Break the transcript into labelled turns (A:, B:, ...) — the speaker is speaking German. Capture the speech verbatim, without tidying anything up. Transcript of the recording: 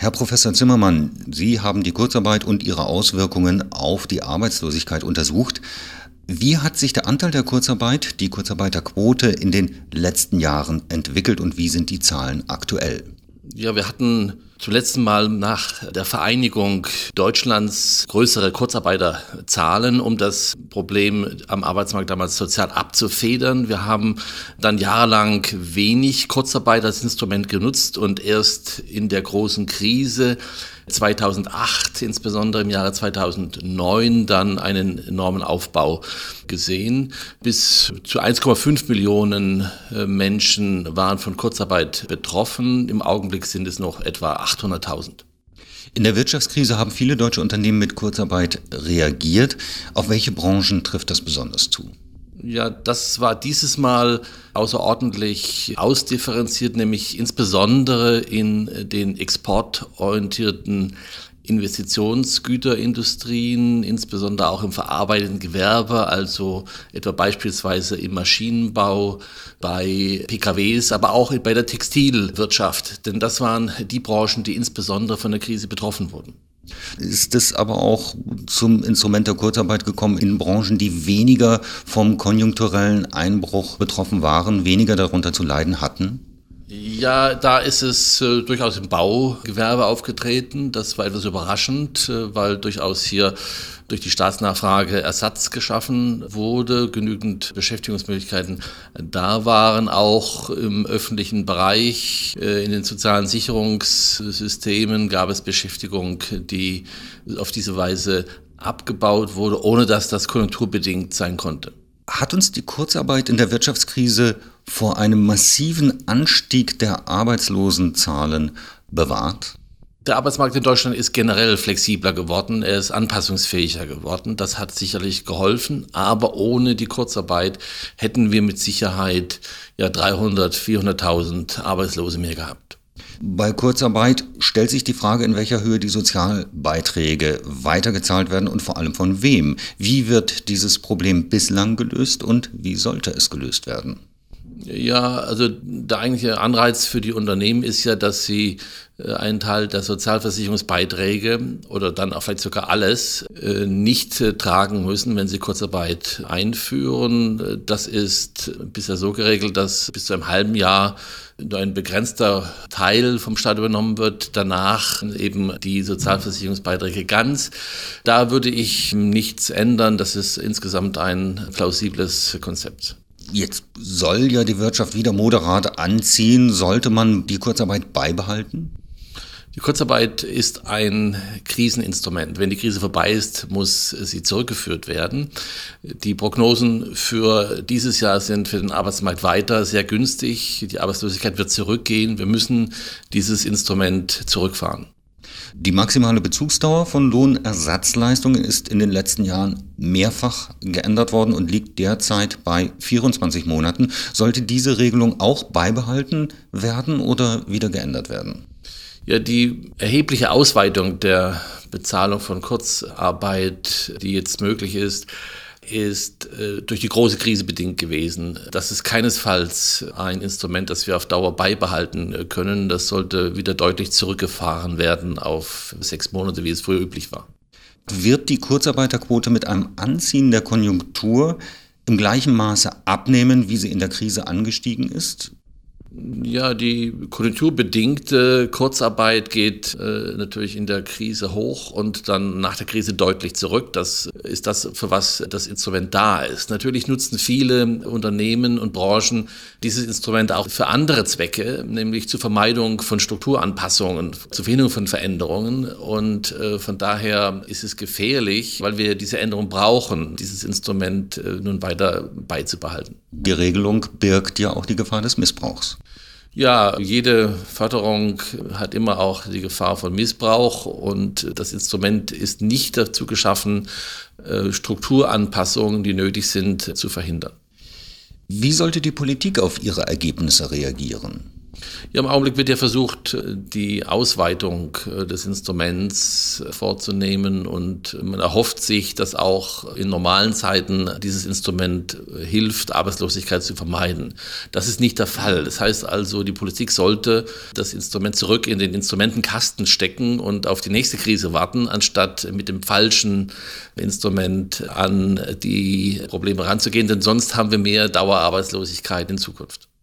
A: Herr Professor Zimmermann, Sie haben die Kurzarbeit und ihre Auswirkungen auf die Arbeitslosigkeit untersucht. Wie hat sich der Anteil der Kurzarbeit, die Kurzarbeiterquote in den letzten Jahren entwickelt und wie sind die Zahlen aktuell?
B: Ja, wir hatten zum letzten Mal nach der Vereinigung Deutschlands größere Kurzarbeiterzahlen, um das Problem am Arbeitsmarkt damals sozial abzufedern. Wir haben dann jahrelang wenig Kurzarbeit als Instrument genutzt und erst in der großen Krise zweitausendacht, insbesondere im Jahre zweitausendneun, dann einen enormen Aufbau gesehen. Bis zu eins Komma fünf Millionen Menschen waren von Kurzarbeit betroffen. Im Augenblick sind es noch etwa achthunderttausend.
A: In der Wirtschaftskrise haben viele deutsche Unternehmen mit Kurzarbeit reagiert. Auf welche Branchen trifft das besonders zu?
B: Ja, das war dieses Mal außerordentlich ausdifferenziert, nämlich insbesondere in den exportorientierten Investitionsgüterindustrien, insbesondere auch im verarbeitenden Gewerbe, also etwa beispielsweise im Maschinenbau, bei P K Ws, aber auch bei der Textilwirtschaft. Denn das waren die Branchen, die insbesondere von der Krise betroffen wurden.
A: Ist es aber auch zum Instrument der Kurzarbeit gekommen in Branchen, die weniger vom konjunkturellen Einbruch betroffen waren, weniger darunter zu leiden hatten?
B: Ja, da ist es äh, durchaus im Baugewerbe aufgetreten. Das war etwas überraschend, äh, weil durchaus hier durch die Staatsnachfrage Ersatz geschaffen wurde, genügend Beschäftigungsmöglichkeiten da waren, auch im öffentlichen Bereich, äh, in den sozialen Sicherungssystemen gab es Beschäftigung, die auf diese Weise abgebaut wurde, ohne dass das konjunkturbedingt sein konnte.
A: Hat uns die Kurzarbeit in der Wirtschaftskrise vor einem massiven Anstieg der Arbeitslosenzahlen bewahrt?
B: Der Arbeitsmarkt in Deutschland ist generell flexibler geworden, er ist anpassungsfähiger geworden. Das hat sicherlich geholfen, aber ohne die Kurzarbeit hätten wir mit Sicherheit ja dreihundert, vierhunderttausend Arbeitslose mehr gehabt.
A: Bei Kurzarbeit stellt sich die Frage, in welcher Höhe die Sozialbeiträge weitergezahlt werden und vor allem von wem. Wie wird dieses Problem bislang gelöst und wie sollte es gelöst werden?
B: Ja, also der eigentliche Anreiz für die Unternehmen ist ja, dass sie einen Teil der Sozialversicherungsbeiträge oder dann auch vielleicht sogar alles nicht tragen müssen, wenn sie Kurzarbeit einführen. Das ist bisher so geregelt, dass bis zu einem halben Jahr nur ein begrenzter Teil vom Staat übernommen wird, danach eben die Sozialversicherungsbeiträge ganz. Da würde ich nichts ändern, das ist insgesamt ein plausibles Konzept.
A: Jetzt soll ja die Wirtschaft wieder moderat anziehen. Sollte man die Kurzarbeit beibehalten?
B: Die Kurzarbeit ist ein Kriseninstrument. Wenn die Krise vorbei ist, muss sie zurückgeführt werden. Die Prognosen für dieses Jahr sind für den Arbeitsmarkt weiter sehr günstig. Die Arbeitslosigkeit wird zurückgehen. Wir müssen dieses Instrument zurückfahren.
A: Die maximale Bezugsdauer von Lohnersatzleistungen ist in den letzten Jahren mehrfach geändert worden und liegt derzeit bei vierundzwanzig Monaten. Sollte diese Regelung auch beibehalten werden oder wieder geändert werden?
B: Ja, die erhebliche Ausweitung der Bezahlung von Kurzarbeit, die jetzt möglich ist, ist äh, durch die große Krise bedingt gewesen. Das ist keinesfalls ein Instrument, das wir auf Dauer beibehalten können. Das sollte wieder deutlich zurückgefahren werden auf sechs Monate, wie es früher üblich war.
A: Wird die Kurzarbeiterquote mit einem Anziehen der Konjunktur im gleichen Maße abnehmen, wie sie in der Krise angestiegen ist?
B: Ja, die konjunkturbedingte Kurzarbeit geht äh, natürlich in der Krise hoch und dann nach der Krise deutlich zurück. Das ist das, für was das Instrument da ist. Natürlich nutzen viele Unternehmen und Branchen dieses Instrument auch für andere Zwecke, nämlich zur Vermeidung von Strukturanpassungen, zur Verhinderung von Veränderungen. Und äh, von daher ist es gefährlich, weil wir diese Änderung brauchen, dieses Instrument äh, nun weiter beizubehalten.
A: Die Regelung birgt ja auch die Gefahr des Missbrauchs.
B: Ja, jede Förderung hat immer auch die Gefahr von Missbrauch und das Instrument ist nicht dazu geschaffen, Strukturanpassungen, die nötig sind, zu verhindern.
A: Wie sollte die Politik auf ihre Ergebnisse reagieren?
B: Ja, im Augenblick wird ja versucht, die Ausweitung des Instruments vorzunehmen und man erhofft sich, dass auch in normalen Zeiten dieses Instrument hilft, Arbeitslosigkeit zu vermeiden. Das ist nicht der Fall. Das heißt also, die Politik sollte das Instrument zurück in den Instrumentenkasten stecken und auf die nächste Krise warten, anstatt mit dem falschen Instrument an die Probleme ranzugehen, denn sonst haben wir mehr Dauerarbeitslosigkeit in Zukunft.